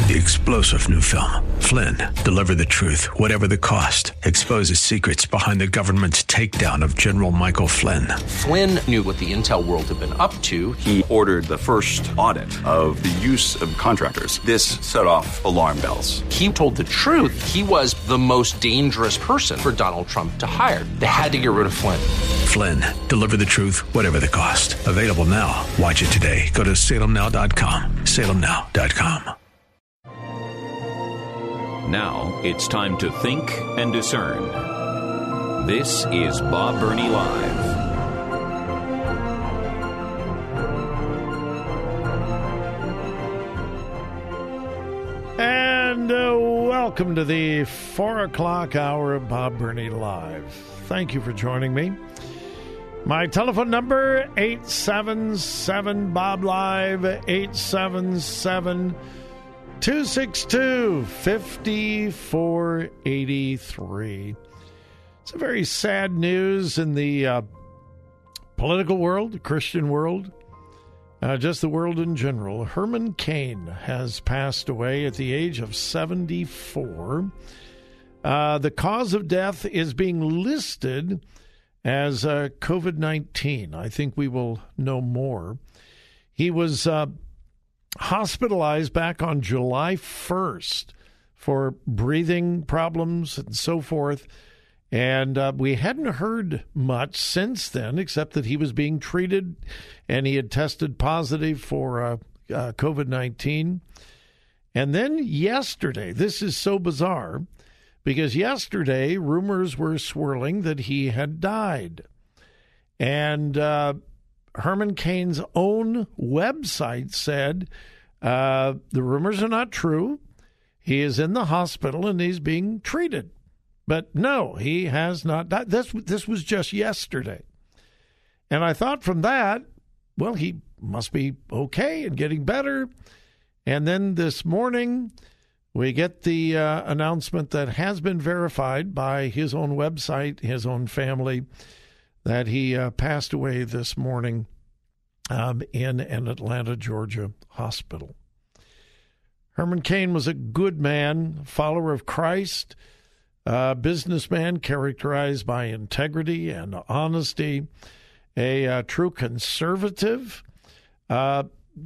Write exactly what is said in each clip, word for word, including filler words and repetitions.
The explosive new film, Flynn, deliver the truth, whatever the cost, exposes secrets behind the government's takedown of General Michael Flynn. Flynn knew what the intel world had been up to. He ordered the first audit of the use of contractors. This set off alarm bells. He told the truth. He was the most dangerous person for Donald Trump to hire. They had to get rid of Flynn. Flynn, deliver the truth, whatever the cost. Available now. Watch it today. Go to salem now dot com. salem now dot com. Now it's time to think and discern. This is Bob Burney Live. And uh, welcome to the four o'clock hour of Bob Burney Live. Thank you for joining me. My telephone number, eight seven seven, B O B Live, eight seven seven, two six two, five four eight three. It's a very sad news in the uh, political world, the Christian world, uh, just the world in general. Herman Cain has passed away at the age of seventy-four. Uh, the cause of death is being listed as uh, covid nineteen. I think we will know more. He was uh, hospitalized back on July first for breathing problems and so forth. And uh, we hadn't heard much since then, except that he was being treated and he had tested positive for uh, uh, covid nineteen. And then yesterday, this is so bizarre, because yesterday rumors were swirling that he had died. And uh, Herman Cain's own website said uh, the rumors are not true. He is in the hospital and he's being treated. But no, he has not died. This, this was just yesterday. And I thought from that, well, he must be okay and getting better. And then this morning, we get the uh, announcement that has been verified by his own website, his own family, that he uh, passed away this morning um, in an Atlanta, Georgia hospital. Herman Cain was a good man, follower of Christ, a businessman characterized by integrity and honesty, a uh, true conservative. Uh,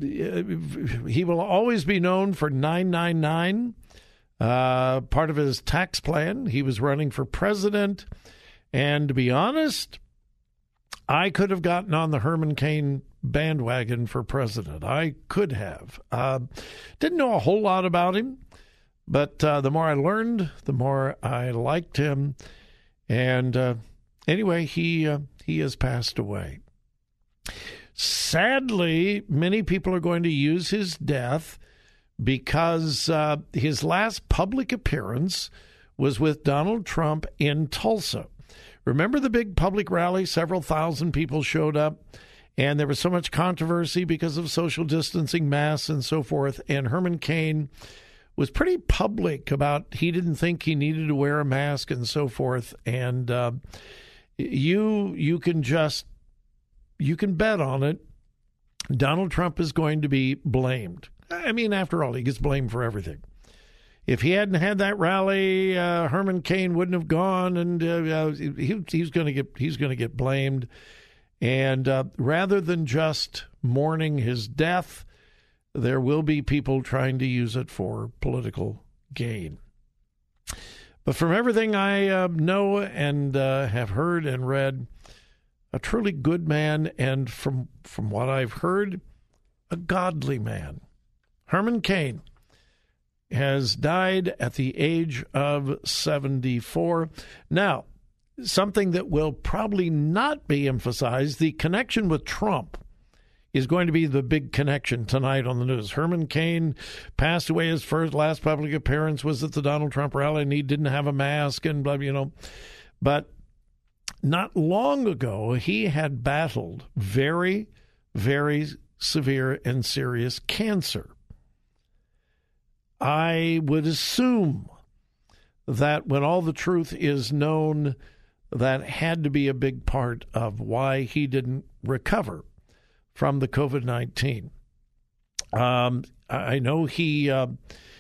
he will always be known for nine nine nine. Uh, part of his tax plan. He was running for president. And to be honest, I could have gotten on the Herman Cain bandwagon for president. I could have. Uh, didn't know a whole lot about him, but uh, the more I learned, the more I liked him. And uh, anyway, he uh, he has passed away. Sadly, many people are going to use his death because uh, his last public appearance was with Donald Trump in Tulsa. Remember the big public rally? Several thousand people showed up, and there was so much controversy because of social distancing, masks, and so forth. And Herman Cain was pretty public about he didn't think he needed to wear a mask and so forth. And uh, you you can just, you can bet on it. Donald Trump is going to be blamed. I mean, after all, he gets blamed for everything. If he hadn't had that rally, uh, Herman Cain wouldn't have gone, and uh, he, he's going to get he's going to get blamed. And uh, rather than just mourning his death, there will be people trying to use it for political gain. But from everything I uh, know and uh, have heard and read, a truly good man, and from from what I've heard, a godly man. Herman Cain has died at the age of seventy-four. Now, something that will probably not be emphasized, the connection with Trump is going to be the big connection tonight on the news. Herman Cain passed away. His first, last public appearance was at the Donald Trump rally, and he didn't have a mask and blah, you know. But not long ago, he had battled very, very severe and serious cancer. I would assume that when all the truth is known, that had to be a big part of why he didn't recover from the covid nineteen. Um, I know he uh,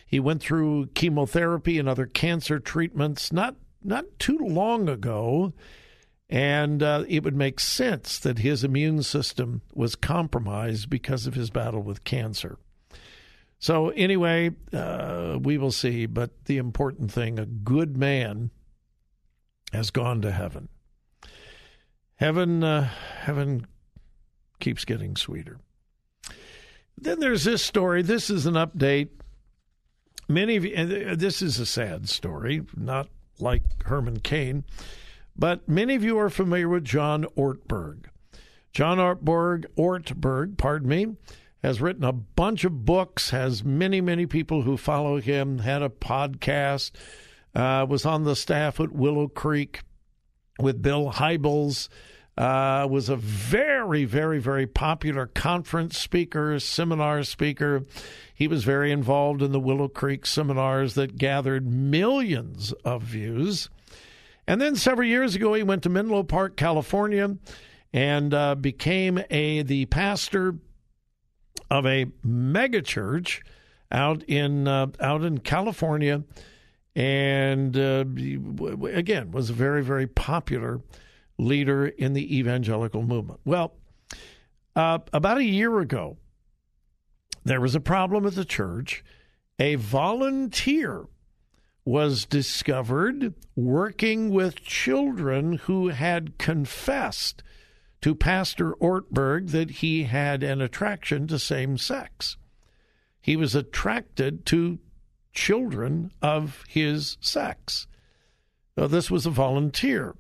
He went through chemotherapy and other cancer treatments not not too long ago, and uh, it would make sense that his immune system was compromised because of his battle with cancer. So anyway, uh, we will see. But the important thing, a good man has gone to heaven. Heaven, uh, heaven keeps getting sweeter. Then there's this story. This is an update. Many of you, and this is a sad story, not like Herman Cain, but many of you are familiar with John Ortberg. John Ortberg, Ortberg, pardon me, has written a bunch of books, has many, many people who follow him, had a podcast, uh, was on the staff at Willow Creek with Bill Hybels, uh, was a very, very, very popular conference speaker, seminar speaker. He was very involved in the Willow Creek seminars that gathered millions of views. And then several years ago, he went to Menlo Park, California, and uh, became a the pastor of a megachurch out in uh, out in California, and uh, again was a very, very popular leader in the evangelical movement. Well, uh, about a year ago, there was a problem at the church. A volunteer was discovered working with children who had confessed to Pastor Ortberg that he had an attraction to same sex. He was attracted to children of his sex. So this was a volunteer.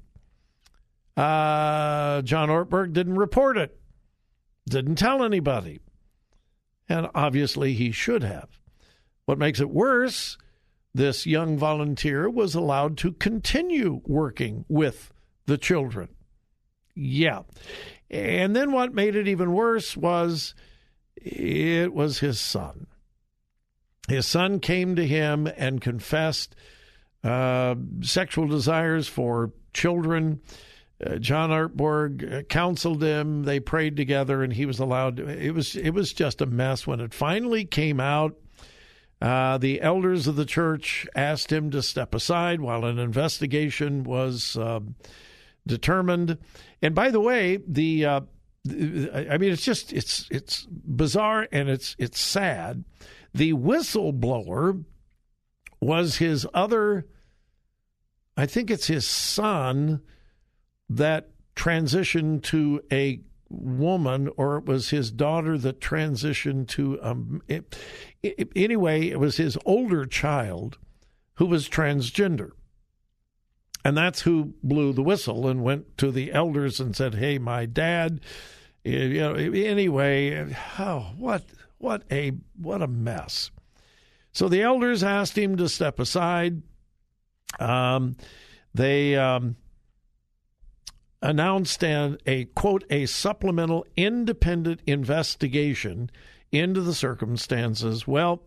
Uh, John Ortberg didn't report it, didn't tell anybody. And obviously he should have. What makes it worse, this young volunteer was allowed to continue working with the children. Yeah. And then what made it even worse was it was his son. His son came to him and confessed uh, sexual desires for children. Uh, John Ortberg counseled him. They prayed together, and he was allowed to. It was, it was just a mess. When it finally came out, uh, the elders of the church asked him to step aside while an investigation was uh, determined. And by the way, the uh, I mean, it's just it's it's bizarre and it's it's sad. The whistleblower was his other, I think it's his son that transitioned to a woman, or it was his daughter that transitioned to um it, it, anyway it was his older child who was transgender, and that's who blew the whistle and went to the elders and said, hey, my dad, you know, anyway, oh, what what a what a mess. So the elders asked him to step aside. um they um announced an, a, quote, a supplemental independent investigation into the circumstances. Well,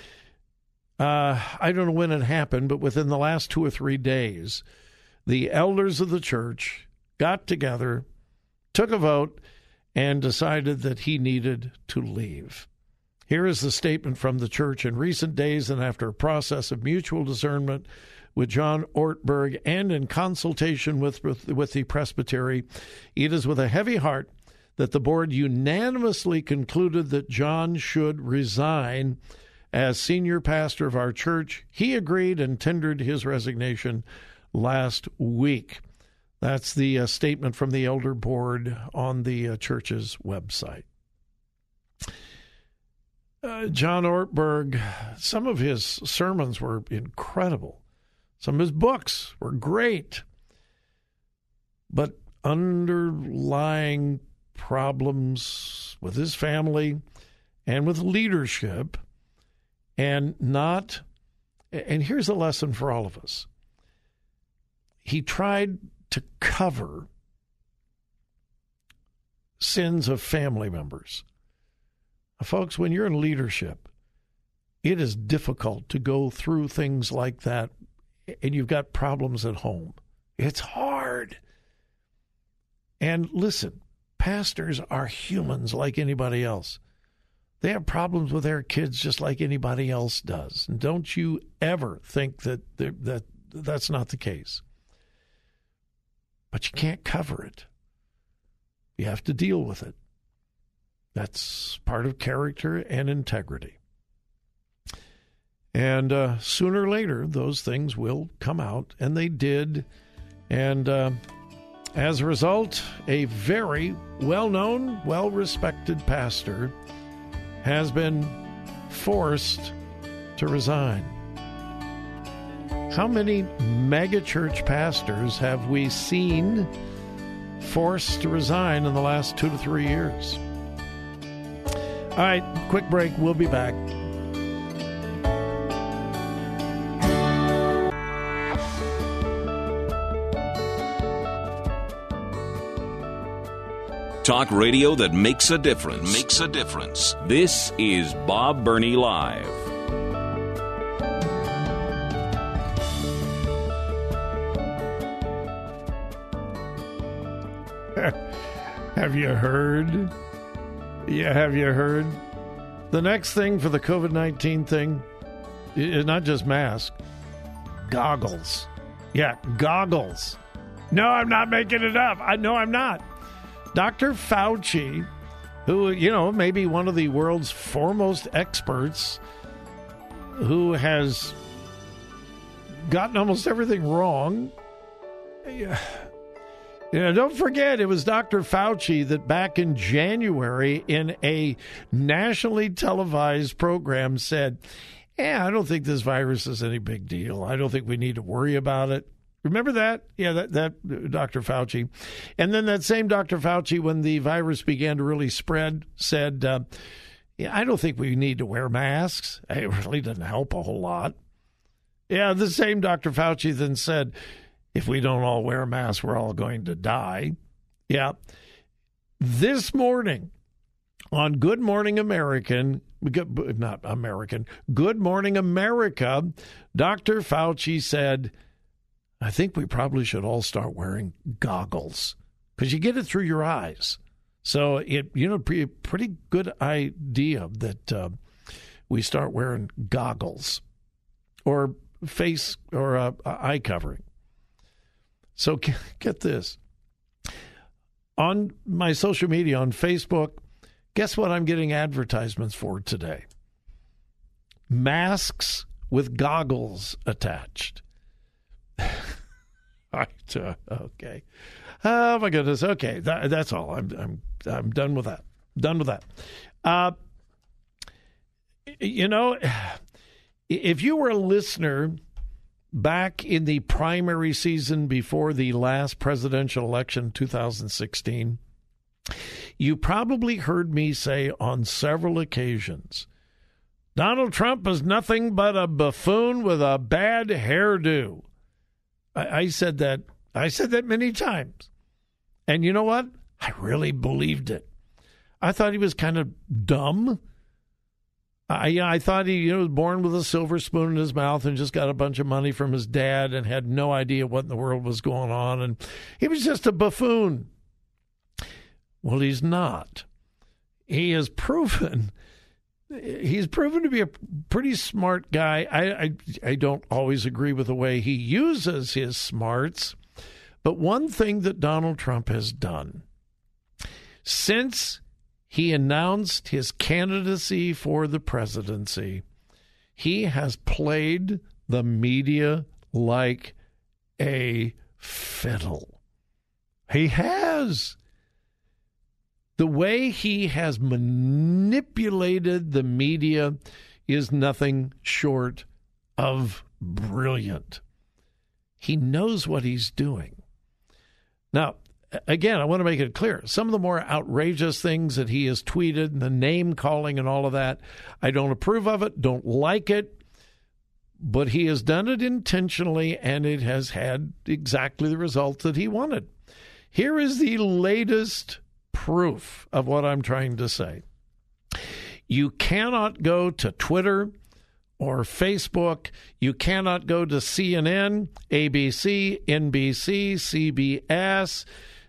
uh, I don't know when it happened, but within the last two or three days, the elders of the church got together, took a vote, and decided that he needed to leave. Here is the statement from the church. In recent days, and after a process of mutual discernment with John Ortberg and in consultation with, with, with the presbytery, it is with a heavy heart that the board unanimously concluded that John should resign as senior pastor of our church. He agreed and tendered his resignation last week. That's the uh, statement from the elder board on the uh, church's website. Uh, John Ortberg, some of his sermons were incredible. Some of his books were great. But underlying problems with his family and with leadership, and not, and here's a lesson for all of us. He tried to cover sins of family members. Folks, when you're in leadership, it is difficult to go through things like that, and you've got problems at home. It's hard. And listen, pastors are humans like anybody else. They have problems with their kids just like anybody else does. And don't you ever think that that that's not the case. But you can't cover it. You have to deal with it. That's part of character and integrity. And uh, sooner or later, those things will come out, and they did. And uh, as a result, a very well-known, well-respected pastor has been forced to resign. How many megachurch pastors have we seen forced to resign in the last two to three years? All right, quick break. We'll be back. Talk radio that makes a difference. Makes a difference. This is Bob Burney Live. Have you heard? Yeah, have you heard? The next thing for the covid nineteen thing is not just mask, goggles. Yeah, goggles. No, I'm not making it up. I know I'm not. Doctor Fauci, who, you know, may be one of the world's foremost experts, who has gotten almost everything wrong. Yeah. You know, don't forget, it was Doctor Fauci that back in January in a nationally televised program said, yeah, I don't think this virus is any big deal. I don't think we need to worry about it. Remember that? Yeah, that, that Doctor Fauci. And then that same Doctor Fauci, when the virus began to really spread, said, uh, yeah, I don't think we need to wear masks. It really doesn't help a whole lot. Yeah, the same Doctor Fauci then said, if we don't all wear masks, we're all going to die. Yeah. This morning on Good Morning American, not American, Good Morning America, Doctor Fauci said, I think we probably should all start wearing goggles because you get it through your eyes. So, it you know, pretty, pretty good idea that uh, we start wearing goggles or face or uh, eye covering. So get this. On my social media, on Facebook, guess what I'm getting advertisements for today? Masks with goggles attached. Right, uh, okay. Oh my goodness. Okay, that, that's all. I'm I'm I'm done with that. Done with that. Uh, you know, if you were a listener back in the primary season before the last presidential election, two thousand sixteen, you probably heard me say on several occasions, Donald Trump is nothing but a buffoon with a bad hairdo. I, I said that. I said that many times. And you know what? I really believed it. I thought he was kind of dumb. I, you know, I thought he you know, was born with a silver spoon in his mouth and just got a bunch of money from his dad and had no idea what in the world was going on. And he was just a buffoon. Well, he's not. He has proven, he's proven to be a pretty smart guy. I, I, I don't always agree with the way he uses his smarts. But one thing that Donald Trump has done since he announced his candidacy for the presidency, he has played the media like a fiddle. He has. The way he has manipulated the media is nothing short of brilliant. He knows what he's doing. Now, again, I want to make it clear. Some of the more outrageous things that he has tweeted, and the name calling and all of that, I don't approve of it, don't like it, but he has done it intentionally, and it has had exactly the results that he wanted. Here is the latest proof of what I'm trying to say. You cannot go to Twitter or Facebook. You cannot go to C N N, A B C, N B C, C B S,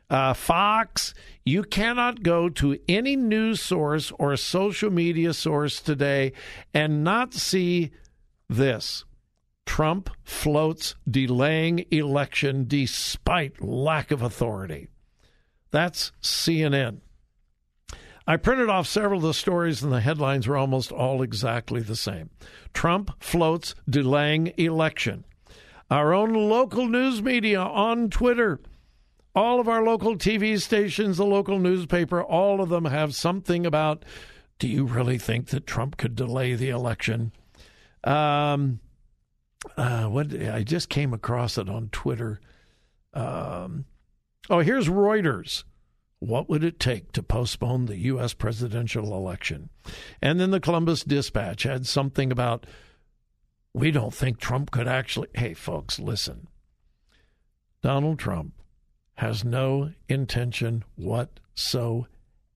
uh, Fox. You cannot go to any news source or social media source today and not see this. Trump floats delaying election despite lack of authority. That's C N N. I printed off several of the stories, and the headlines were almost all exactly the same. Trump floats delaying election. Our own local news media on Twitter, all of our local T V stations, the local newspaper, all of them have something about, do you really think that Trump could delay the election? Um, uh, what I just came across it on Twitter. Um, oh, here's Reuters. What would it take to postpone the U S presidential election? And then the Columbus Dispatch had something about, we don't think Trump could actually. Hey, folks, listen. Donald Trump has no intention whatsoever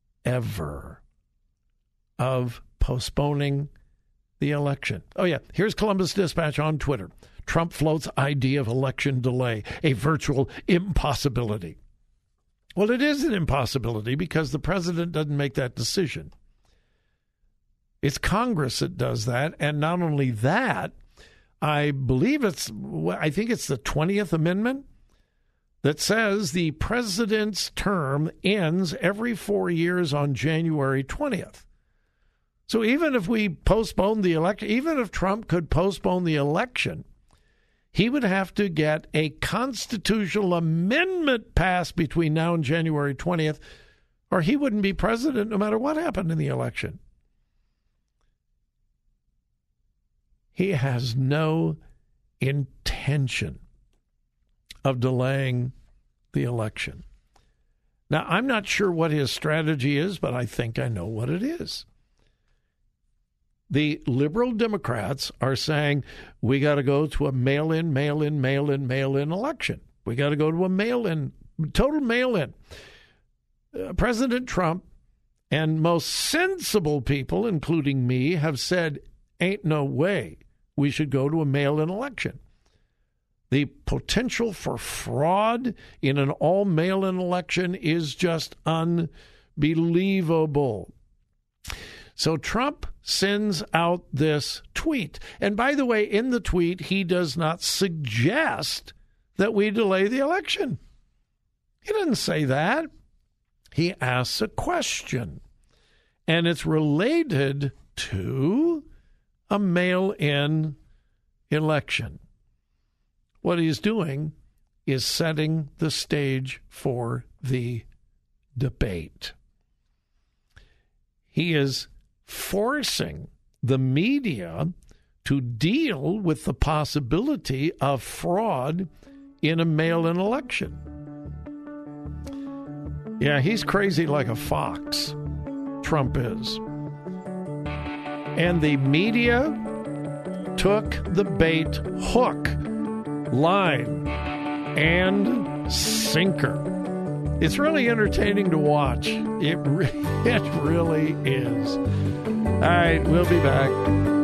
of postponing the election. Oh, yeah. Here's Columbus Dispatch on Twitter. Trump floats idea of election delay, a virtual impossibility. Well, it is an impossibility because the president doesn't make that decision. It's Congress that does that. And not only that, I believe it's, I think it's the twentieth Amendment that says the president's term ends every four years on January twentieth. So even if we postpone the election, even if Trump could postpone the election, he would have to get a constitutional amendment passed between now and January twentieth, or he wouldn't be president no matter what happened in the election. He has no intention of delaying the election. Now, I'm not sure what his strategy is, but I think I know what it is. The liberal Democrats are saying we got to go to a mail-in, mail-in, mail-in, mail-in election. We got to go to a mail-in, total mail-in. Uh, President Trump and most sensible people, including me, have said, ain't no way we should go to a mail-in election. The potential for fraud in an all mail-in election is just unbelievable. So Trump sends out this tweet. And by the way, in the tweet, he does not suggest that we delay the election. He doesn't say that. He asks a question. And it's related to a mail-in election. What he's doing is setting the stage for the debate. He is forcing the media to deal with the possibility of fraud in a mail-in election. Yeah, he's crazy like a fox. Trump is. And the media took the bait hook, line, and sinker. It's really entertaining to watch. It, re- it really is. All right, we'll be back.